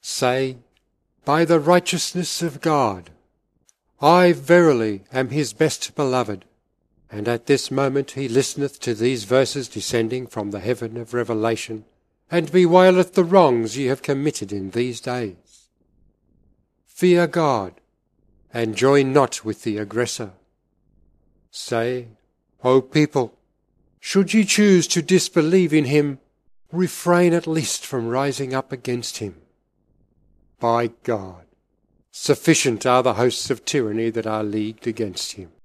Say, by the righteousness of God, I verily am his best beloved. And at this moment he listeneth to these verses descending from the heaven of revelation, and bewaileth the wrongs ye have committed in these days. Fear God, and join not with the aggressor. Say, O people, should ye choose to disbelieve in him, refrain at least from rising up against him. By God, sufficient are the hosts of tyranny that are leagued against him.